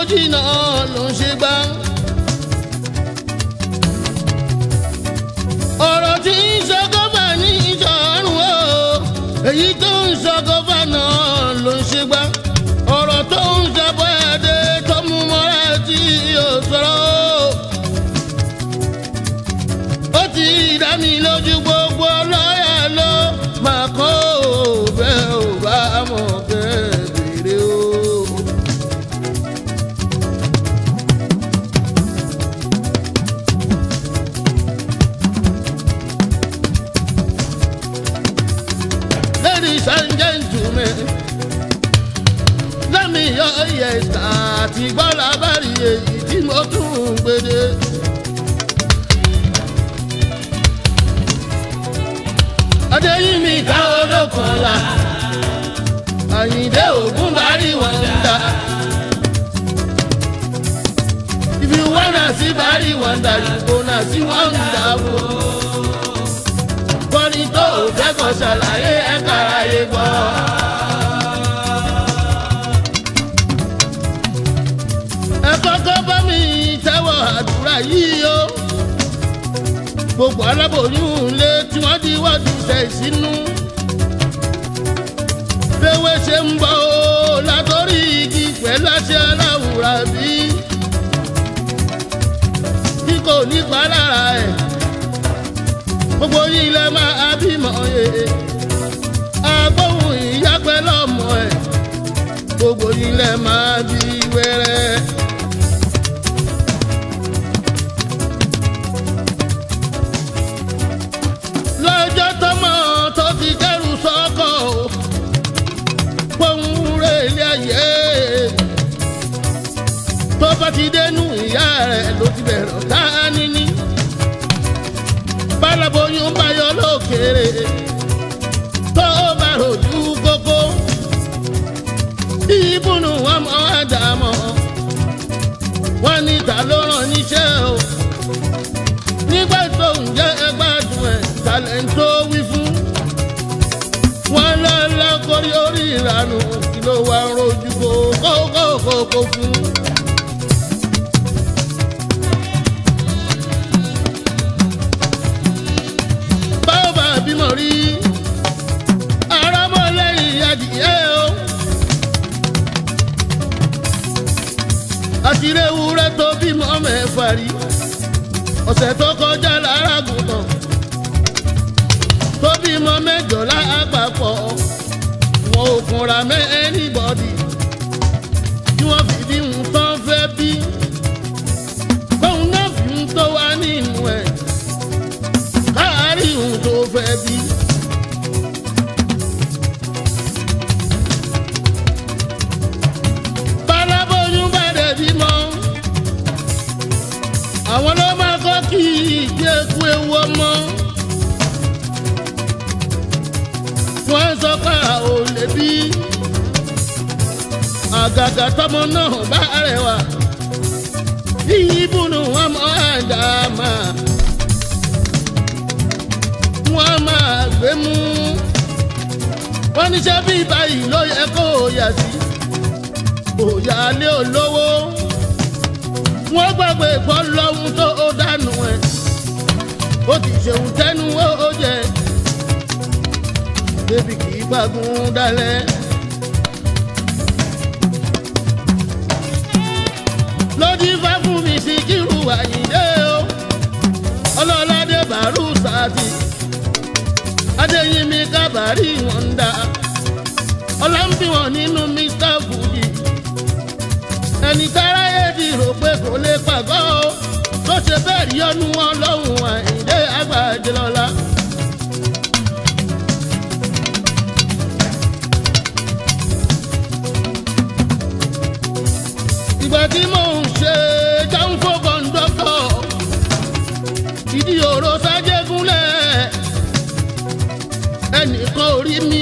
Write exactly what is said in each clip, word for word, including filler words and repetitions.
fújì náà ló ń ṣe gbá. ọ̀rọ̀ tí ń ṣọgọ́fà ní ìṣọ̀rùn o èyí tó ń ṣọgọ́fà náà ló ń ṣe gbá. ọ̀rọ̀ tó ń ṣàbọ̀ ẹ̀dẹ́ tó mú mọ́ra tí yóò sọ̀rọ̀ ó ti dá mi lójú gbogbo lọ́yà ló máa kọ́ bẹ́ẹ̀ ò bá mọ̀ bẹ́ẹ̀ bèrè o. Ladies and gentlemen, lẹ́mi yọ ìyẹ̀sà àti gbọ́lá bàrí èyí tí mo tún ń gbèdé. Adéyínmí ká olókànlá Àyìndé Ògún bàrí wọn dá. If you wanna see bàrí wọn dá, you gonna see wọn dá o. Kọ́ni tó o fẹ́ kọ́ ṣàlàyé ẹ̀ka ayé gbọ́. Ẹ kọ́kọ́ bá mi tẹ́wọ̀ àdúrà yìí o. Gbogbo aláboyún lé tí wọ́n di wọ́ọ̀dù tẹ̀ sínú. Béwé ṣe ń bọ̀ o látọ̀rí igi pẹ̀lú àṣẹ aláwùrà bí. Kí kò ní pa lára ẹ̀. Gbogbo yìí lẹ máa bímọ yẹ. Agbóhùn ìyá pẹ̀lú ọmọ ẹ̀. Gbogbo yìí lẹ máa bí wẹ́rẹ́. Lọ́jọ́ tọ́mọ tó ti kẹ́rù sọ́kọ̀ pohùn rẹ̀ ilé ayé. Tó bá ti dénú ìyá rẹ̀ ló ti bẹ̀rẹ̀ ọ̀tá níní. Bálaboyún bá yọ lókèrè tó bá rojú kókó. Ìbùnú ọmọ àdàmọ̀ wọ́n ní ta ló rán níṣẹ́ o. Nígbà tó ń jẹ́ ẹgbàdùn ẹ̀ talẹ̀ ń tó wí fún. Wọ́n lọ́lọ́ kórí orí ìranù kí ló wá rojú kókókókó fún. Báwo bá bímọ rí arámọ́lẹ́yìn adìyẹ o. Àtìrẹ ewúrẹ́ tó bímọ mẹ́fà rí. Ọ̀sẹ̀ tó kọjá lára gùntàn tó bímọ mẹ́jọ lápapọ̀. Wọn ò kunra mẹ́ anybody tí wọ́n fi bí ń tán fẹ́ bí. Bóun náà fi ń tó wá nínú ẹ̀ káàárí òun tó fẹ́ bí. Bálábóyún bá dẹ̀ bímọ àwọn ló máa kọ́ kí ìgbé eku ewu ọmọ. Wọ́n sọ pé a ò lè bí. Àgàgà tọmọ náà bá rẹwà. Ìbùnú ọmọ àdàmà wọ́n máa gbé mú. Wọ́n níṣẹ́ bí báyìí ló yẹ kó yà sí. Òyà lé olówó. Wọ́n gbàgbé pọ́ lọ́hún tó ó dànù ẹ̀. Ó ti ṣeun tẹ́nu ó jẹ. Bébí kì í gbàgùn dalẹ̀. Lójú fá fún mi sí kírù Àyìndé o. Ọlọ́ládé bàrú sáàtì. Adéyínmí kábàárì wọn dá. Ọlá ń bí wọn nínú Mister Fuji. Ẹni táráyé di rò pé kò lè pàgọ́ o. Tó ṣe bẹ́ẹ̀ rí ọdún wọn lọ́hùn Àyìndé Àgbàjẹ́lọ́lá. Ìgbà tí mò ń ṣe jáǹfò kọ̀ńdọ́tọ̀ ìdí òró sájégúnlẹ̀ ẹnìkan ò rí mi.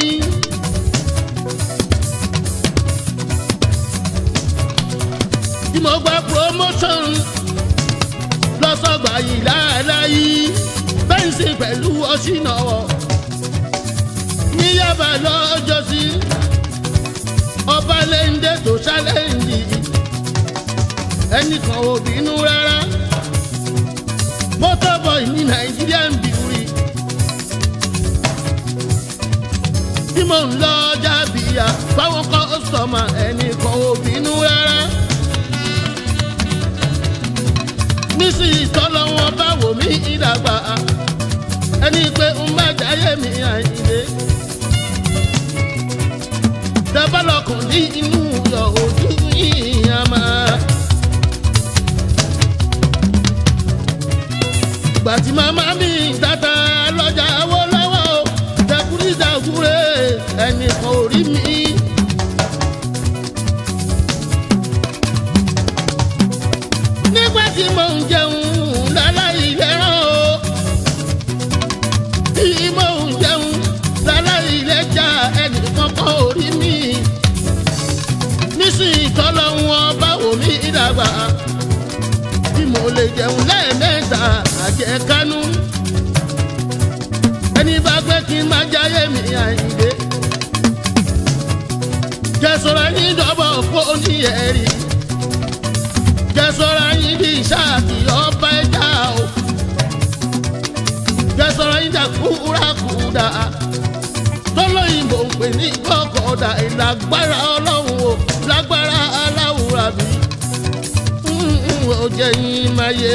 Tí mo gba promotion lọ́sọ̀gbà yìí láàláyé bẹ́ǹsì pẹ̀lú ọ̀ṣìnàwọ̀ ní Yábà lọ́jọ́sí ọba lẹ́ńdẹ́ tó ṣálẹ́ǹdì ẹnìkan ò bínú rárá motor boy ní Nigerian beauty tí mò ń lọ jábìyà fáwọn kọ́sọ̀mà ẹnìkan ò bínú rárá nísìnyí tọ́lọ́wọ́n bá wò mí ìdàgbà ẹni pé ń bá jáyé mi Àyìndé dábàlọ́kùn ní inú yọ ojú yìnyín máa. Gbàtí màmá mi tata lọ́jà wó lọ́wọ́ dẹkùrí dàgúrè ẹnìkan ò rí mi. Nígbà tí mò ń jẹun láláì lẹ́ràn o tí mò ń jẹun láláì lẹ́jà ẹnìkan kan ò rí mi. Nísìnyí tọ́lọ́hun ọba wò mí dàgbà tí mo lè jẹun lẹ́ẹ̀mẹ́ta àjẹkánú ẹni bá gbé kí n má jáyé mi Àyìndé jẹ́sọ̀rọ̀ yín dọ́bọ̀ kó ní ẹ̀rí jẹ́sọ̀rọ̀ yín di ìṣáàkì ọba ẹja o jẹ́sọ̀rọ̀ yín dàkúrákúdà tọ́lọ́yìnbó ń pè ní gbọ́kọ̀ọ́dà ìlágbára ọlọ́run o lágbára aláwùrà bí ó jẹ́ yín máa yé.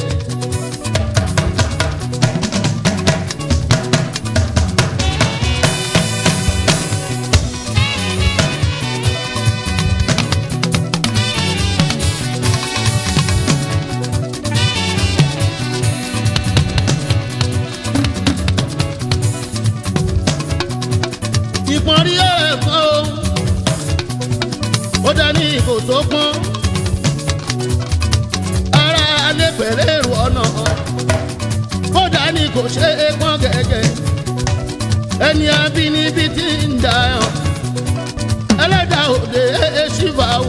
Ìpọ́nrí ẹ̀kọ́ ó dání kò tó pọ́n ara alẹ́ pẹ̀lẹ́ èrò ọ̀nà ó dání kò ṣe é pọ́n gẹ́gẹ́ ẹni abínibí tí ń dà yàn ẹlẹ́dàá òde ṣìfà wù.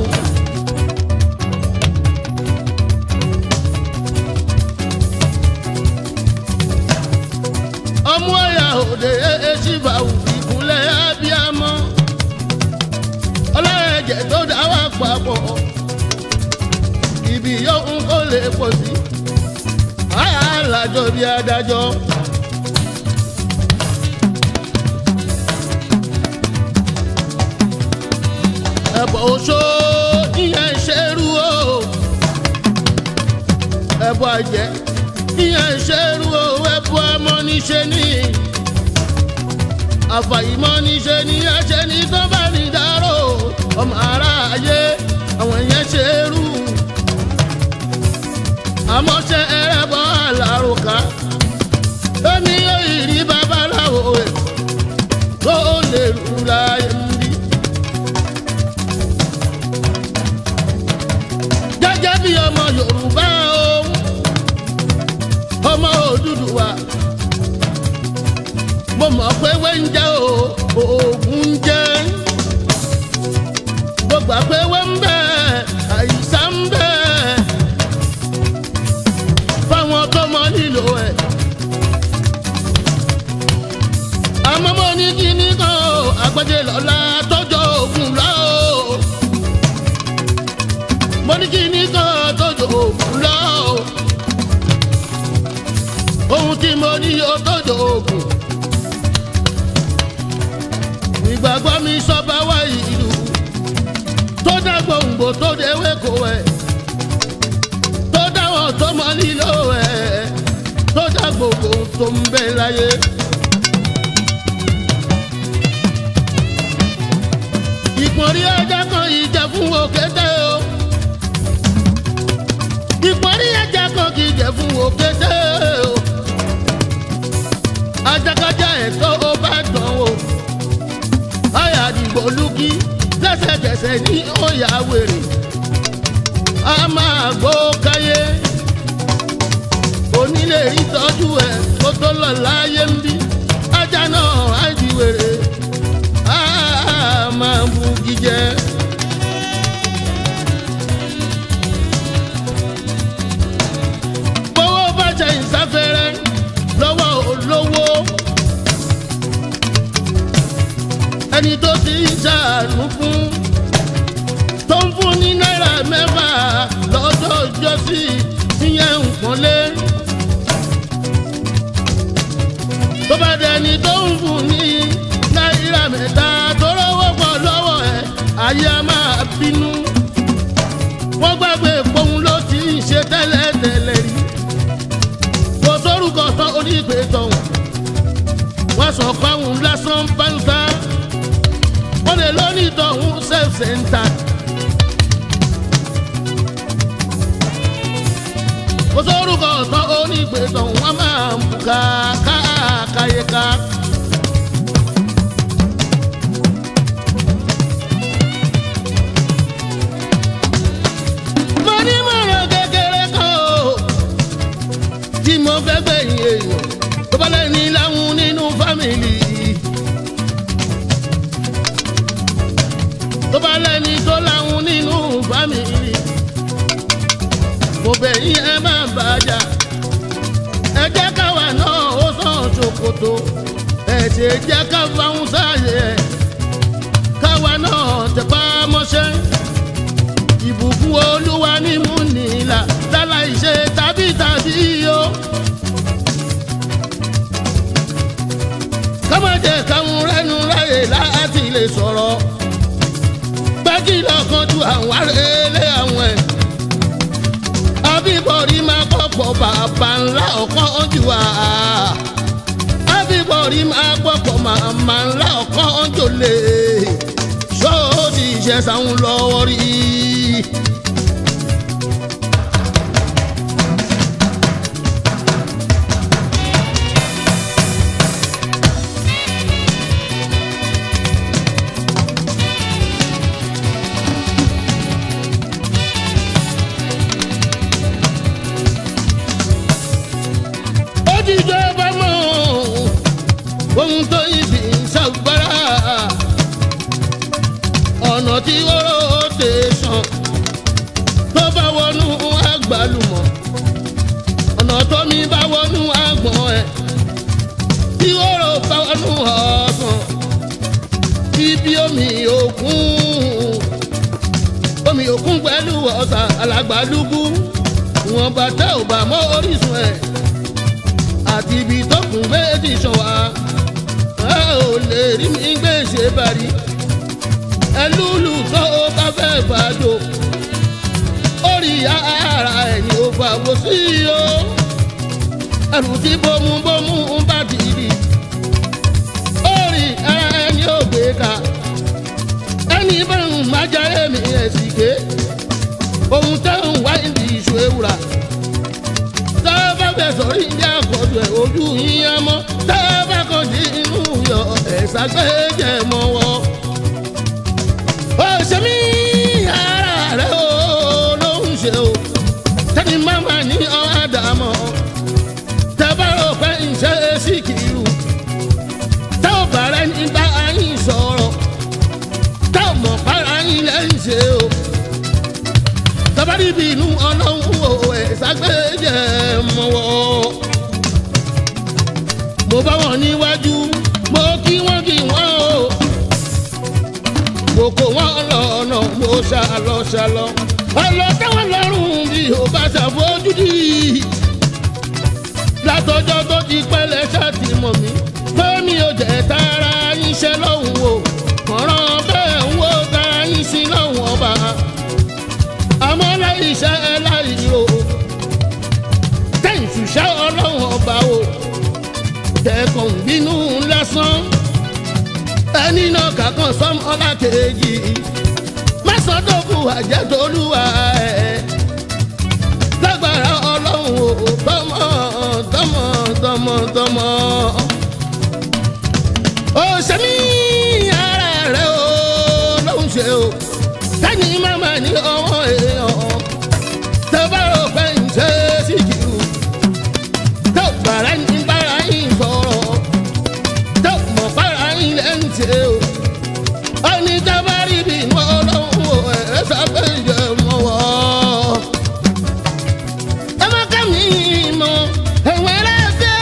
ọmọ ọ̀yà òde ṣìfà wù ìkúnlẹ̀ abiyamọ ọlọ́ẹ̀jẹ̀ tó dá wà papọ̀ ibi yóò ń kó lè pọ̀ sí alájọ bí adájọ́. ẹ̀bọ̀ oṣó ìyẹn ṣerú o ẹ̀bọ̀ àjẹ́ ìyẹn ṣerú o ẹ̀bọ̀ amọ́niṣe ní àfàìmọ̀ níṣe ní ẹ̀ṣẹ̀ ní tó bá ní dárò ọmọ aráyé àwọn yẹn ṣerú àmọ́ ṣe ẹrẹ́bọ̀ àlàrùkà èmi yóò rí babaláwo ẹ̀ tó lè rú láyé ń bí. gẹ́gẹ́ bí ọmọ Yorùbá ohun ọmọ Odùduwà mo mọ̀ pé ewé ń jẹ́ oògùn ń jẹ́ mo gbà pé ewé ń bẹ àìsàn ń bẹ fáwọn tó mọ nílò ẹ̀. àmọ́ mo ní kí ní kan àgbẹ̀dẹ lọ́la tọ́jọ́ oògùn lọ mo ní kí ní kan tọ́jọ́ oògùn lọ ohun tí mo ní yóò tọ́jọ́ oògùn. ìgbàgbọ́ mi sọ́ba wá ìlú tó dá gbòǹgbò tó déwé kò ẹ̀ tó dáwọ̀ tó mọ nílò ẹ̀ tó dá gbòǹgbò tó ń bẹ láyé. ìpọ́nrí ẹja kan ìjà fún òkété o ìpọ́nrí ẹja kan kì í jẹ fún òkété o ajákájá ẹ̀ tó o bá dán o àyàdìgbò lùkì lẹ́sẹ̀kẹsẹ̀ ní òyà wèrè a máa gbó káyé onílé ìtọ́jú ẹ̀ kó tó lọ láyé ń bí ajá náà á di wèrè a máa bu jíjẹ. gbowó bàjẹ́ ìsáfẹ́rẹ́ lọ́wọ́ olówó ẹni tó ti ń ṣàánú fún tó ń fún ní náírà mẹ́fà lọ́jọ́ dẹni tó ń fún ní náírà mẹ́ta tó rówó pọ̀ lọ́wọ́ ẹ̀ ayé a máa bínú. wọ́n gbàgbé pohun ló ti ń ṣe tẹ́lẹ̀tẹ́lẹ̀ rí. kò sórúkọ tán onígbè tọ̀hún. wọ́n sọ fáwọn lásán báńsá. wọ́n lè lónìí tọ̀hún self-centered. kò sórúkọ tán onígbè tọ̀hún wọ́n máa ń buka káàkáyéká. mo ní mọ̀ràn kékeré kan o tí mo fẹ́ gbẹ̀yìn èèyàn tó bá lẹ́ni láwọn nínú fámìlì. tó bá lẹ́ni tó láwọn nínú fámìlì. mo bẹ̀ yín ẹ má bàjá. ẹ jẹ́ káwa náà ó sàn ṣòkòtò. ẹ ṣe jẹ́ ká fáwọn sáàyè ẹ̀. káwa náà tẹpá mọ́ṣẹ́. ìbùkún olúwa ní mú nílà láláì ṣe tàbí tàbí o. ká má jẹ́ káwọn rẹ́nu ráyè láti lè sọ̀rọ̀. gbági lọ́kàn ju àwọn arélé àwọn ẹ̀. Abíbọ̀rí máa gbọ́pọ̀ bàbá ńlá ọ̀kan jù wá. Abíbọ̀rí máa gbọ́pọ̀ màmá ńlá ọ̀kan jù lè. Ṣóòdì ìṣẹ̀ṣàwọn lọ́wọ́ rí. Ìjọba mọ̀ ohun tó ibi ṣàgbára ọ̀nà tí ó dé sàn tó bá wọnú àgbàlùmọ̀ ọ̀nà tó mi bá wọnú àgbọ̀n ẹ̀ tí ó rò bá wọnú ọ̀sán ibi omi òkun omi òkun pẹ̀lú ọ̀sà alàgbàlúgbú wọn bàtà ò bá mọ́ orísun ẹ̀. Àti ibi tó kún méjì sàn wá ẹ ò lè rí mi gbé ṣe bari ẹlúlù tó bá fẹ́ gbàdó orí ara ẹ̀yìn ò fà wò sí o ẹrù tí bómúbómú bá dìdì orí ara ẹ̀yìn ò gbé ká ẹni bá ń májà èmi ẹ̀ sì ké ohun tẹ́ ń wá ìdí ìṣó ewúra. Tẹ́bá fẹ́ sọ̀rí ìjà àkọ́jọ ẹ̀ ojú yín á mọ́. Tẹ́bá kan sí inú yọ ẹ̀sà gbẹ́jẹ̀ mọ́ wọ́. Ó ṣe mí ara rẹ̀ o ló ń ṣe o. Tẹ́ni máma ní ọ̀hádà mọ́. Tẹ́bá rò pé ń ṣe síkìrù. Tẹ́ ò bàrẹ̀ nígbà yín sọ̀rọ̀. Tẹ́ ò mọ̀ para yín lẹ́ ń ṣe o. Tẹ́bá rí bí inú ọlọ́run o ẹ̀sà gbẹ́jẹ̀ mọ́wọ́. Mo bá wọn níwájú mo kí wọ́n kí wọ́n o. Mo kó wọn lọ́nà mo ṣàlọ́ ṣàlọ́. Ọlọ́ táwọn lọ́rùn bí o bá ṣàfojúdi. Látọjọ́ tó ti pẹ́lẹ́ ṣáàtì mọ̀ mí. Pé mi ò jẹ́ tara yín ṣẹ́ lọ́hùn o. Kọ̀ọ̀ràn bẹ́ẹ̀ ń wo tara yín sí lọ́hùn ọba. Àmọ́ láì ṣe ẹ láì ro. Tẹ̀yìn ṣùṣẹ́ ọlọ́run ọba o. Tẹ̀kàn bínú lásán. Ẹni náà kàkàn sọ́mọ́ ọlá kejì. Mẹ́sàn-án kù àjẹtolúwa ẹ̀. Lágbára ọlọ́run o. Tọmọ tọmọ tọmọ tọmọ. Ó ṣe mí ara rẹ̀ o ló ń ṣe o. Tẹ́ni máma ní ọwọ́ èèyàn. Tẹ́bá rò pé ń ṣe síkìrù. Tẹ́ ò bàrà ní bára yín sọ̀rọ̀. Tẹ́ ò mọ̀ bára yín lẹ́ ń ṣe o. Ó ní tẹ́bá rí bí inú ọlọ́run o ẹ̀ ṣàgbéjẹ mọ́ wọ́. Ẹ má ká mi mọ̀ ẹ̀wọ̀n ẹlẹ́sẹ̀.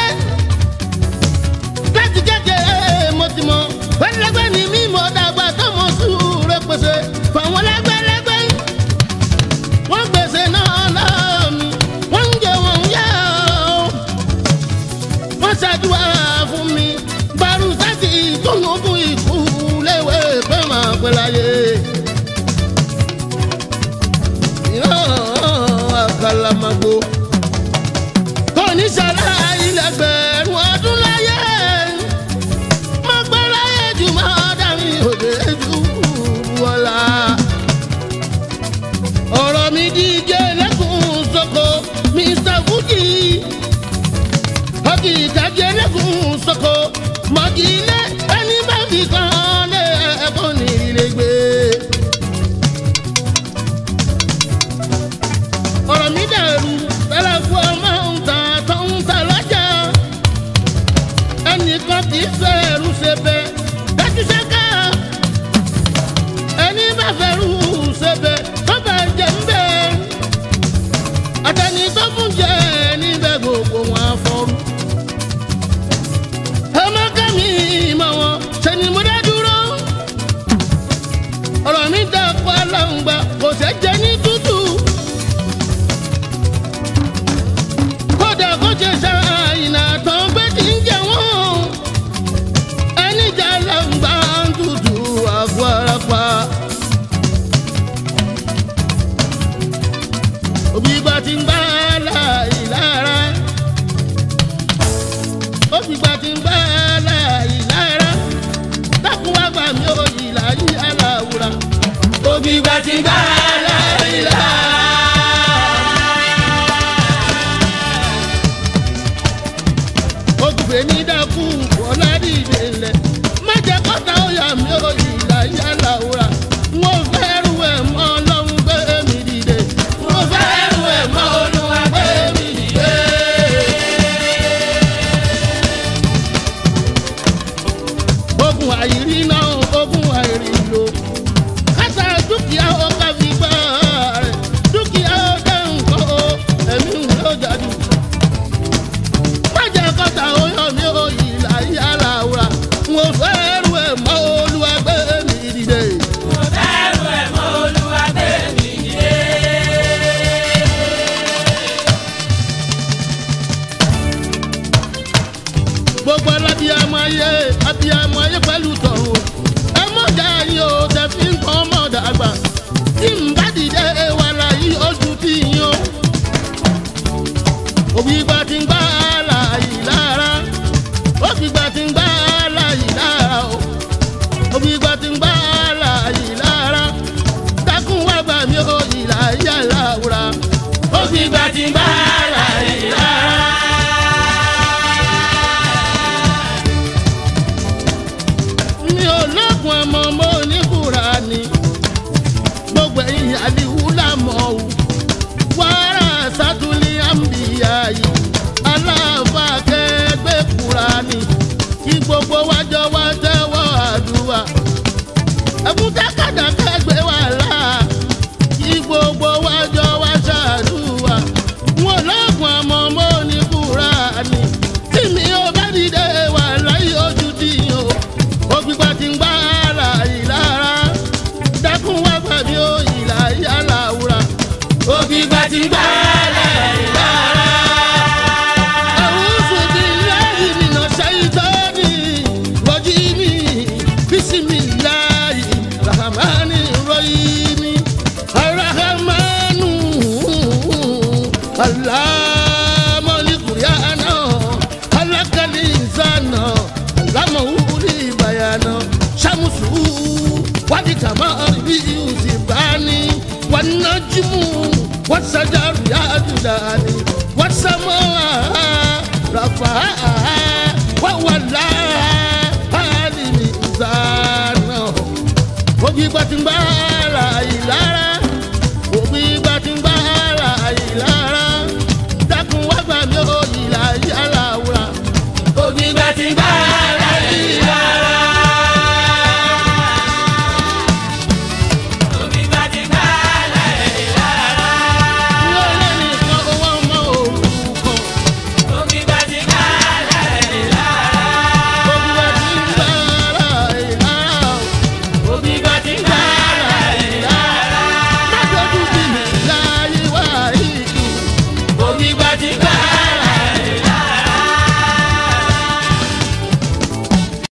Láti kékeré mo ti mọ̀. Wọ́n lẹ́gbẹ́ ni mí mọ̀ dàgbà tó mọ̀ sùúrù rẹ̀ pèsè. Fàwọn lẹ́gbẹ́lẹ́gbẹ́ wọ́n gbèsè náà lọ́wọ́ mi. Wọ́n ń jẹ wọ́n yá o. Wọ́n ṣàdúrà fún mi. pẹ́ láyé. ìran àkàlàmàgbò kò ní sàlá ilẹ̀gbẹ̀rún ọdún láyé. mo pẹ́ láyé jù máa dàrí òde jù wọ́lá. ọ̀rọ̀ mi díje lẹ́kùn sọ́kò Mister Fuji. ọkì ìtàgé lẹ́kùn sọ́kò mọ̀gì ilé ẹni bá fi kan lé ẹ̀kọ́ ní ilé gbé. ọ̀rọ̀ mi dàrú tẹ́lẹ̀ fún ọmọ ń ta tó ń ta lọ́jà. ẹnìkan kì í fẹ́ ẹrú ṣe bẹ́ẹ̀ dájú ṣẹ́ká. ẹni bá fẹ́ rú ṣe bẹ́ẹ̀ tó bá jẹ́ ń bẹ́ẹ̀. àtẹni tó fún jẹ́ níbẹ̀ gbogbo wọn afọ́rú. ọmọ kẹ́mi mọ̀ wọn ṣe ni mo dá dúró. ọ̀rọ̀ mi dàpọ̀ aláǹgbá kò ṣe jẹ́ ní tútù. kódà kó ṣe ṣàìnà tán pé kì í jẹ wọ́n. ẹni jà aláǹgbá ń tutù àgọ́ ara pa. òbí bá ti ń gbá láì lára. òbí bá ti ń gbá láì lára. dákun wá gbà mí ó yìí láyé aláwùrà. òbí bá ti ń gbá láì lára. ògùnfẹ̀ ní dákun wọlá dìde ńlẹ̀. má jẹ́ kọ́ta ó yà mí ó yìí láyé aláwùrà. wọ́n fẹ́ rú ẹ̀ mọ́ ọlọ́run gbé mi dìde. wọ́n fẹ́ rú ẹ̀ mọ́ olúwa gbé mi dìde. ogun àìrí náà ogun àìrí lò. kásá dúkìá ó ká fi gbá rẹ̀. dúkìá ó dẹ́ nǹkan o ẹ̀mí ń lọ jáde. má jẹ́ kọ́ta ó yọ mí ó yìí láyé aláwùrà. wọ́n fẹ́ rú ẹ̀ mọ́ olúwa gbé mi dìde. Mo fẹ́ rú ẹ̀ mọ́ Olúwa gbé mi dìde. gbogbo alábíàmọ ayé abíàmọ ayé pẹ̀lú tọ̀hún. ẹ mọ̀jà yín o tẹ fi ń kọ́ mọ̀dà àgbà. tí n bá dìde wà láyé oṣù tí yín o. òbí gba ti ń gbá láàyè lára. òbí gba ti ń gbá láàyè lára o. òbí gba ti ń gbá láàyè lára. dákun wá gbà mí o ìlà yà láwùrà. Òbí gba ti ń gbá láàyè lára. mi ò lọ́kùn ọmọ mo ní Kùránì. gbogbo ẹ̀yìn àdìwú làmọ́ o. wàrà sátúlì àmbìyá yìí. aláàfà kẹgbẹ́ Kùránì. kí gbogbo wájọ wá tẹ́wọ́ àdúrà. ẹkún tákàdá kẹgbẹ́ wà láà. kí gbogbo wájọ wá ṣàdúrà. wọn lọ́kùn ọmọ mo ní Kùránì. tí mi ò bá dìde wà láyé ojú dìyàn o. ògbìgbà ti ń gbá láàyè lára. dákun wá gbà mí ó ìlà yà láwùrà. Òbí gba ti ń gbá láàyè lára. A'udhu billahi minash shaitani rajim. Bismillahi rahmani rahim. Ar-Rahmanu allama al-Qur'ana. Khalaqal insana allamahu al-bayana. Shamsu wal qamari yusibani. Wan najmu was shajaru yasjudani. Was samaa رفعها وولى